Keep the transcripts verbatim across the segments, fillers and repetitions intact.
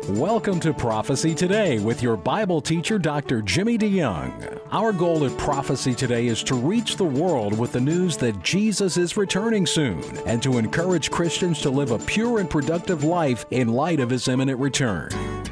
Welcome to Prophecy Today with your Bible teacher, Doctor Jimmy DeYoung. Our goal at Prophecy Today is to reach the world with the news that Jesus is returning soon and to encourage Christians to live a pure and productive life in light of His imminent return.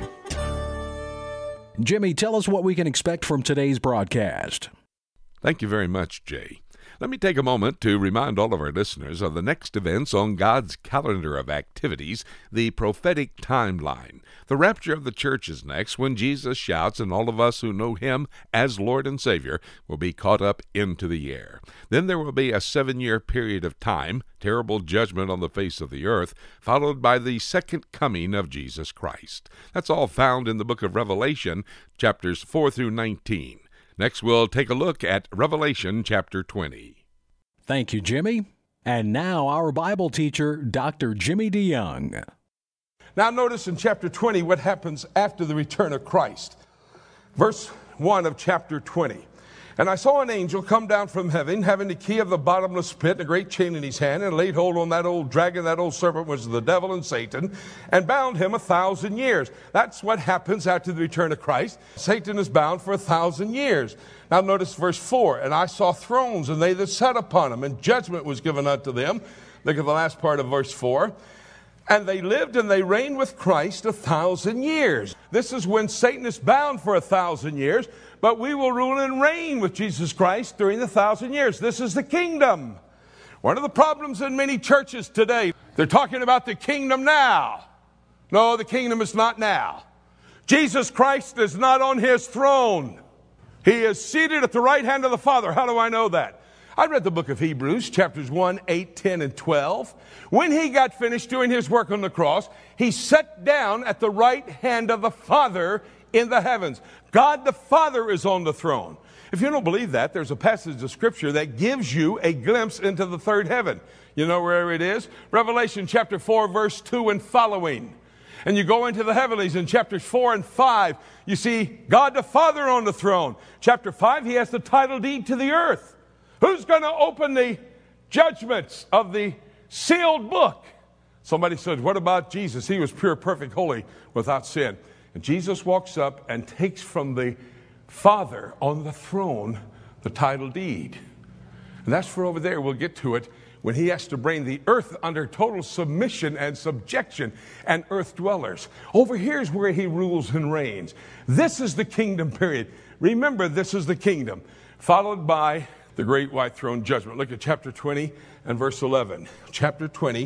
Jimmy, tell us what we can expect from today's broadcast. Thank you very much, Jay. Let me take a moment to remind all of our listeners of the next events on God's calendar of activities, the prophetic timeline. The rapture of the church is next, when Jesus shouts, and all of us who know Him as Lord and Savior will be caught up into the air. Then there will be a seven-year period of time, terrible judgment on the face of the earth, followed by the second coming of Jesus Christ. That's all found in the book of Revelation, chapters four through nineteen. Next, we'll take a look at Revelation chapter twenty. Thank you, Jimmy. And now our Bible teacher, Doctor Jimmy DeYoung. Now notice in chapter twenty what happens after the return of Christ. Verse one of chapter twenty. And I saw an angel come down from heaven, having the key of the bottomless pit and a great chain in his hand, and laid hold on that old dragon, that old serpent, which is the devil and Satan, and bound him a thousand years. That's what happens after the return of Christ. Satan is bound for a thousand years. Now notice verse four. And I saw thrones, and they that sat upon them, and judgment was given unto them. Look at the last part of verse four. And they lived and they reigned with Christ a thousand years. This is when Satan is bound for a thousand years, but we will rule and reign with Jesus Christ during the thousand years. This is the kingdom. One of the problems in many churches today, they're talking about the kingdom now. No, the kingdom is not now. Jesus Christ is not on His throne. He is seated at the right hand of the Father. How do I know that? I read the book of Hebrews, chapters one, eight, ten, and twelve. When He got finished doing His work on the cross, He sat down at the right hand of the Father in the heavens. God the Father is on the throne. If you don't believe that, there's a passage of Scripture that gives you a glimpse into the third heaven. You know where it is? Revelation chapter four, verse two and following. And you go into the heavenlies in chapters four and five. You see God the Father on the throne. Chapter five, He has the title deed to the earth. Who's going to open the judgments of the sealed book? Somebody said, what about Jesus? He was pure, perfect, holy, without sin. And Jesus walks up and takes from the Father on the throne the title deed. And that's for over there. We'll get to it when He has to bring the earth under total submission and subjection and earth dwellers. Over here is where He rules and reigns. This is the kingdom period. Remember, this is the kingdom, followed by the great white throne judgment. Look at chapter twenty and verse eleven. Chapter twenty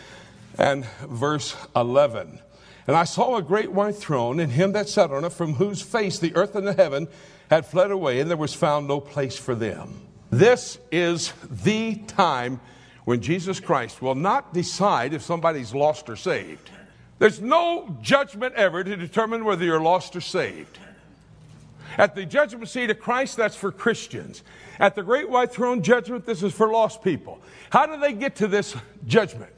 and verse eleven. And I saw a great white throne, and Him that sat on it, from whose face the earth and the heaven had fled away, and there was found no place for them. This is the time when Jesus Christ will not decide if somebody's lost or saved. There's no judgment ever to determine whether you're lost or saved. At the judgment seat of Christ, that's for Christians. At the great white throne judgment, this is for lost people. How do they get to this judgment?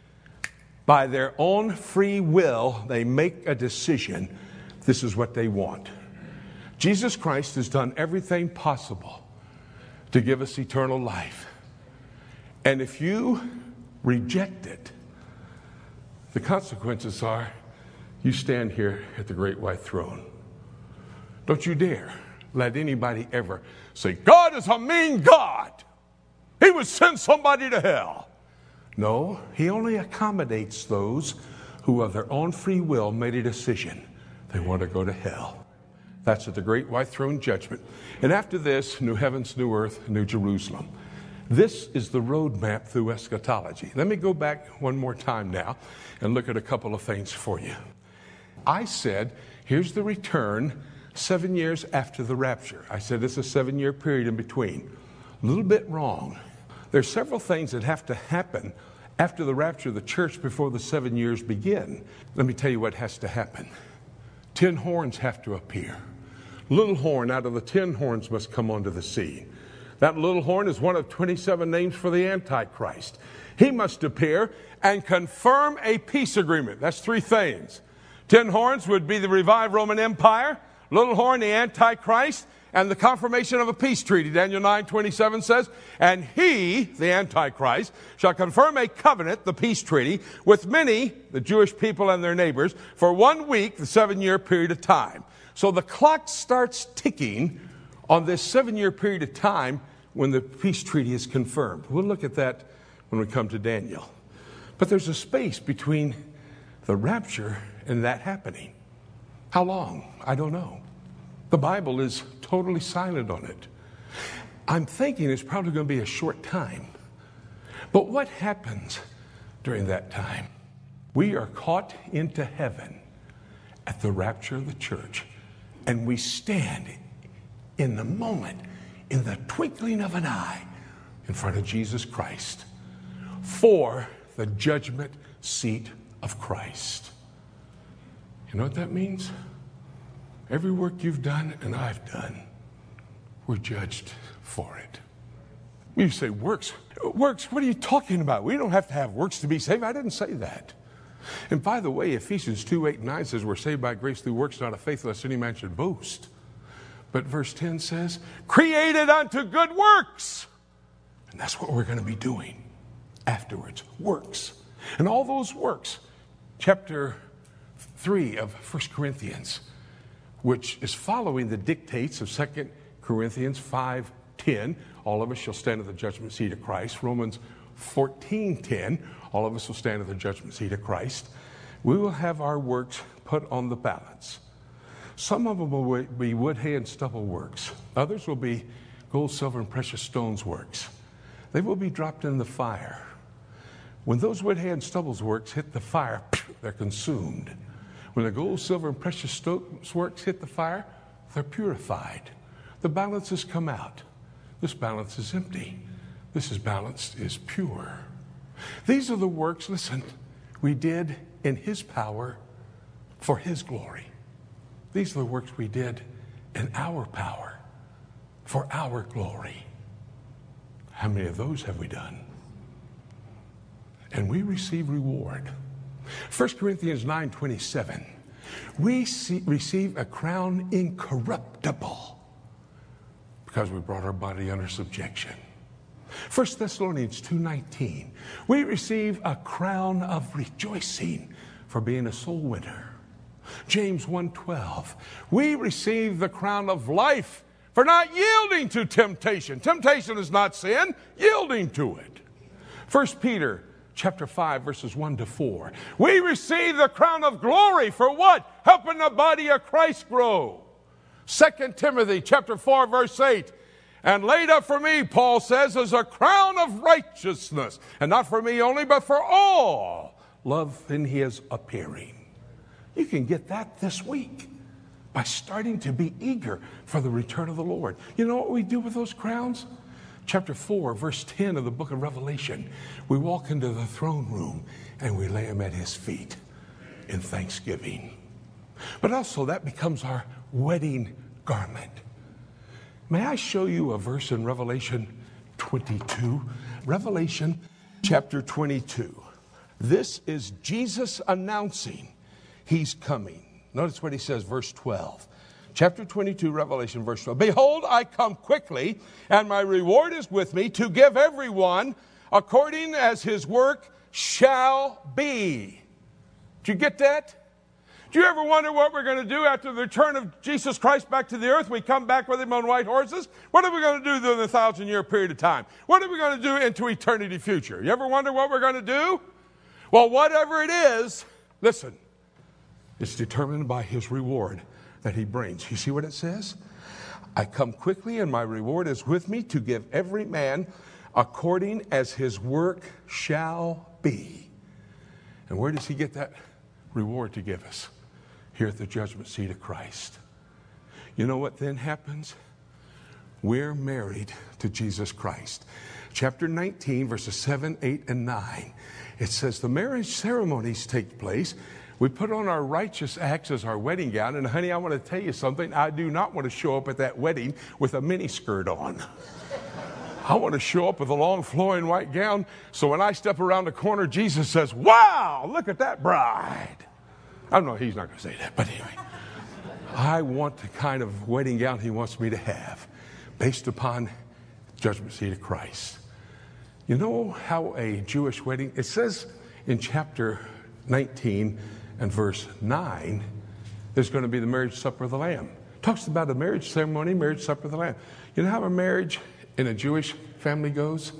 By their own free will, they make a decision. This is what they want. Jesus Christ has done everything possible to give us eternal life. And if you reject it, the consequences are you stand here at the great white throne. Don't you dare let anybody ever say, God is a mean God. He would send somebody to hell. No, He only accommodates those who of their own free will made a decision. They want to go to hell. That's at the great white throne judgment. And after this, new heavens, new earth, new Jerusalem. This is the roadmap through eschatology. Let me go back one more time now and look at a couple of things for you. I said, here's the return seven years after the rapture. I said it's a seven-year period in between. A little bit wrong. There's several things that have to happen after the rapture of the church before the seven years begin. Let me tell you what has to happen. Ten horns have to appear. Little horn out of the ten horns must come onto the scene. That little horn is one of twenty-seven names for the Antichrist. He must appear and confirm a peace agreement. That's three things. Ten horns would be the revived Roman Empire. Little horn, the Antichrist. and the confirmation of a peace treaty. Daniel nine twenty-seven says, and he, the Antichrist, shall confirm a covenant, the peace treaty, with many, the Jewish people and their neighbors, for one week, the seven-year period of time. So the clock starts ticking on this seven-year period of time when the peace treaty is confirmed. We'll look at that when we come to Daniel. But there's a space between the rapture and that happening. How long? I don't know. The Bible is totally silent on it. I'm thinking it's probably going to be a short time. But what happens during that time? We are caught into heaven at the rapture of the church, and we stand in the moment, in the twinkling of an eye, in front of Jesus Christ for the judgment seat of Christ. You know what that means? Every work you've done and I've done, we're judged for it. You say, works? Works? What are you talking about? We don't have to have works to be saved. I didn't say that. And by the way, Ephesians two, eight, and nine says we're saved by grace through works, not of faith, lest any man should boast. But verse ten says, created unto good works. And that's what we're going to be doing afterwards. Works. And all those works, chapter three of First Corinthians, which is following the dictates of Second Corinthians five ten. All of us shall stand at the judgment seat of Christ. Romans fourteen ten. All of us will stand at the judgment seat of Christ. We will have our works put on the balance. Some of them will be wood, hay, and stubble works. Others will be gold, silver, and precious stones works. They will be dropped in the fire. When those wood, hay, and stubble works hit the fire, they're consumed. When the gold, silver, and precious stones works hit the fire, they're purified. The balances come out. This balance is empty. This is balanced, is pure. These are the works, listen, we did in His power for His glory. These are the works we did in our power for our glory. How many of those have we done? And we receive reward. First Corinthians nine twenty-seven. We see, receive a crown incorruptible because we brought our body under subjection. First Thessalonians two nineteen. We receive a crown of rejoicing for being a soul winner. James one twelve. We receive the crown of life for not yielding to temptation. Temptation is not sin, yielding to it. First Peter chapter five, verses one to four. We receive the crown of glory for what? Helping the body of Christ grow. Second Timothy chapter four, verse eight. And laid up for me, Paul says, is a crown of righteousness. And not for me only, but for all. Love in His appearing. You can get that this week by starting to be eager for the return of the Lord. You know what we do with those crowns? Chapter four, verse ten of the book of Revelation. We walk into the throne room and we lay them at His feet in thanksgiving. But also that becomes our wedding garment. May I show you a verse in Revelation twenty-two? Revelation chapter twenty-two. This is Jesus announcing He's coming. Notice what He says, verse twelve. Chapter twenty-two, Revelation, verse twelve. Behold, I come quickly, and my reward is with me to give everyone according as his work shall be. Did you get that? Do you ever wonder what we're going to do after the return of Jesus Christ back to the earth? We come back with Him on white horses. What are we going to do during the thousand-year period of time? What are we going to do into eternity future? You ever wonder what we're going to do? Well, whatever it is, listen, it's determined by His reward that He brings. You see what it says? I come quickly, and my reward is with me to give every man according as his work shall be. And where does He get that reward to give us? Here at the judgment seat of Christ. You know what then happens? We're married to Jesus Christ. Chapter nineteen, verses seven, eight, and nine. It says the marriage ceremonies take place. We put on our righteous acts as our wedding gown. And honey, I want to tell you something. I do not want to show up at that wedding with a mini skirt on. I want to show up with a long flowing white gown. So when I step around the corner, Jesus says, wow, look at that bride. I don't know, He's not going to say that, but anyway. I want the kind of wedding gown he wants me to have based upon judgment seat of Christ. You know how a Jewish wedding, it says in chapter nineteen and verse nine, there's going to be the marriage supper of the Lamb. It talks about a marriage ceremony, marriage supper of the Lamb. You know how a marriage in a Jewish family goes?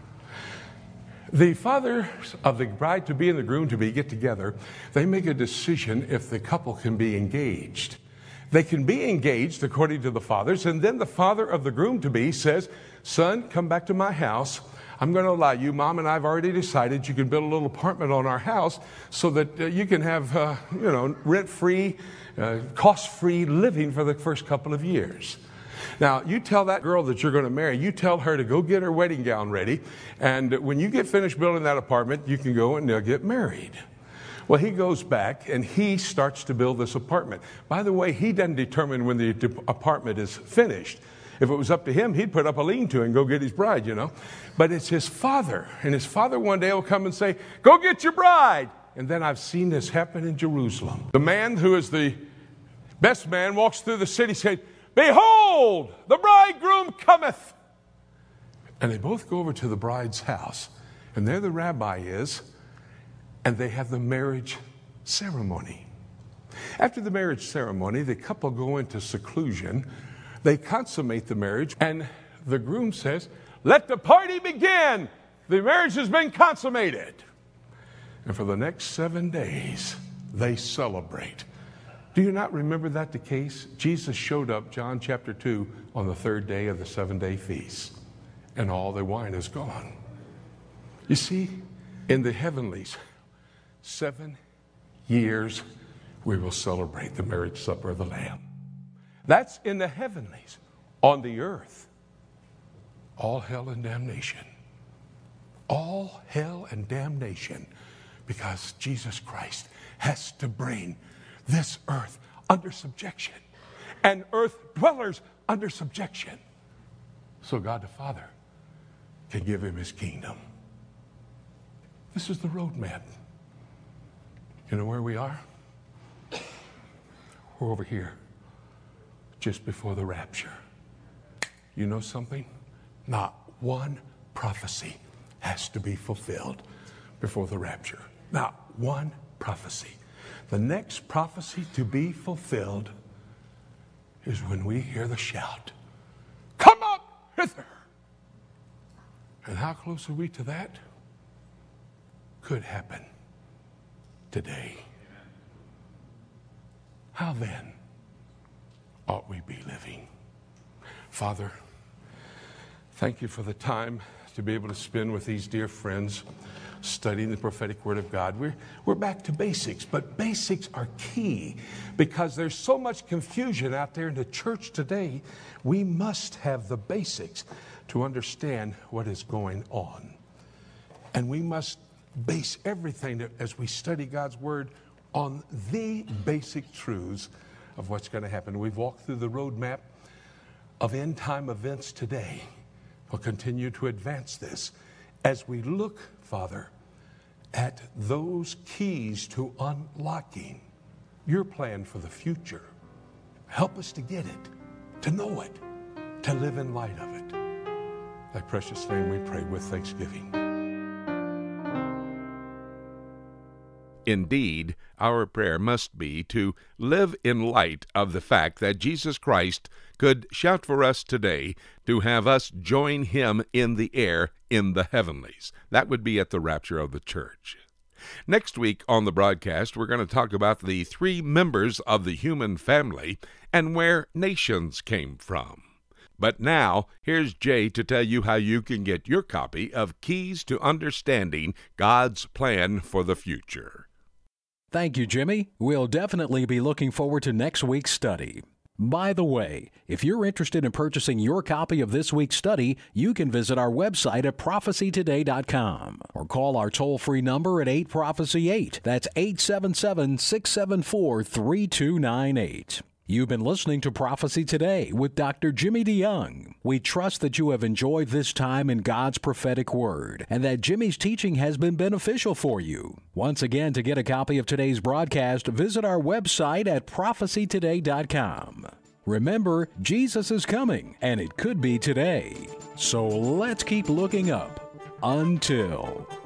The father of the bride to be and the groom to be get together. They make a decision if the couple can be engaged. They can be engaged according to the fathers, and then the father of the groom to be says, son, come back to my house. I'm going to allow you. Mom and I have already decided you can build a little apartment on our house so that uh, you can have, uh, you know, rent-free, uh, cost-free living for the first couple of years. Now, you tell that girl that you're going to marry, you tell her to go get her wedding gown ready, and when you get finished building that apartment, you can go and they'll get married. Well, he goes back and he starts to build this apartment. By the way, he doesn't determine when the apartment is finished. If it was up to him, he'd put up a lean-to and go get his bride, you know. But it's his father. And his father one day will come and say, go get your bride. And then I've seen this happen in Jerusalem. The man who is the best man walks through the city saying, behold, the bridegroom cometh. And they both go over to the bride's house. And there the rabbi is. And they have the marriage ceremony. After the marriage ceremony, the couple go into seclusion. They consummate the marriage, and the groom says, let the party begin. The marriage has been consummated. And for the next seven days, they celebrate. Do you not remember that the case? Jesus showed up, John chapter two, on the third day of the seven-day feast, and all the wine is gone. You see, in the heavenlies, seven years we will celebrate the marriage supper of the Lamb. That's in the heavenlies. On the earth, all hell and damnation. All hell and damnation, because Jesus Christ has to bring this earth under subjection and earth dwellers under subjection so God the Father can give him his kingdom. This is the roadmap. You know where we are? We're over here, just before the rapture. You know something? Not one prophecy has to be fulfilled before the rapture. Not one prophecy. The next prophecy to be fulfilled is when we hear the shout, come up hither. And how close are we to that? Could happen today. How then ought we be living? Father, thank you for the time to be able to spend with these dear friends studying the prophetic word of God. We're, we're back to basics, but basics are key because there's so much confusion out there in the church today. We must have the basics to understand what is going on. And we must base everything that, as we study God's word on the basic truths of what's going to happen. We've walked through the roadmap of end time events today. We'll continue to advance this as we look, Father, at those keys to unlocking your plan for the future. Help us to get it, to know it, to live in light of it. In thy precious name we pray with thanksgiving. Indeed, our prayer must be to live in light of the fact that Jesus Christ could shout for us today to have us join him in the air in the heavenlies. That would be at the rapture of the church. Next week on the broadcast, we're going to talk about the three members of the human family and where nations came from. But now, here's Jay to tell you how you can get your copy of Keys to Understanding God's Plan for the Future. Thank you, Jimmy. We'll definitely be looking forward to next week's study. By the way, if you're interested in purchasing your copy of this week's study, you can visit our website at prophecy today dot com or call our toll-free number at eight prophecy eight. That's eight seven seven, six seven four, three two nine eight. You've been listening to Prophecy Today with Doctor Jimmy DeYoung. We trust that you have enjoyed this time in God's prophetic word and that Jimmy's teaching has been beneficial for you. Once again, to get a copy of today's broadcast, visit our website at prophecy today dot com. Remember, Jesus is coming, and it could be today. So let's keep looking up. Until...